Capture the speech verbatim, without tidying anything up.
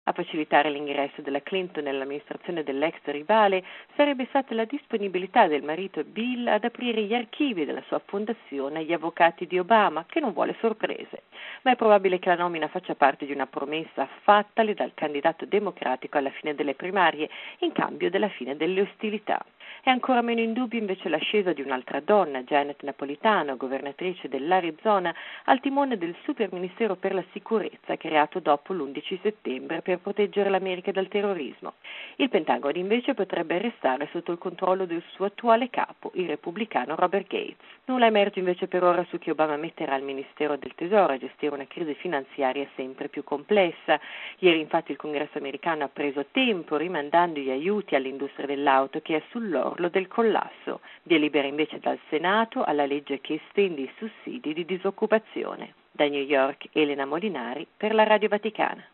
A facilitare l'ingresso della Clinton nell'amministrazione dell'ex rivale sarebbe stata la disponibilità del marito Bill ad aprire gli archivi della sua fondazione agli avvocati di Obama, che non vuole sorprese. Ma è probabile che la nomina faccia parte di una promessa fattale dal candidato democratico alla fine delle primarie, in cambio della fine delle ostilità. È ancora meno in dubbio invece l'ascesa di un'altra donna, Janet Napolitano, governatrice dell'Arizona, al timone del super ministero per la sicurezza creato dopo l'undici settembre per proteggere l'America dal terrorismo. Il Pentagono invece potrebbe restare sotto il controllo del suo attuale capo, il repubblicano Robert Gates. Nulla emerge invece per ora su chi Obama metterà al Ministero del Tesoro a gestire una crisi finanziaria sempre più complessa. Ieri infatti il Congresso americano ha preso tempo rimandando gli aiuti all'industria dell'auto che è sull'orlo del collasso. Via libera invece dal Senato alla legge che estende i sussidi di disoccupazione. Da New York, Elena Molinari per la Radio Vaticana.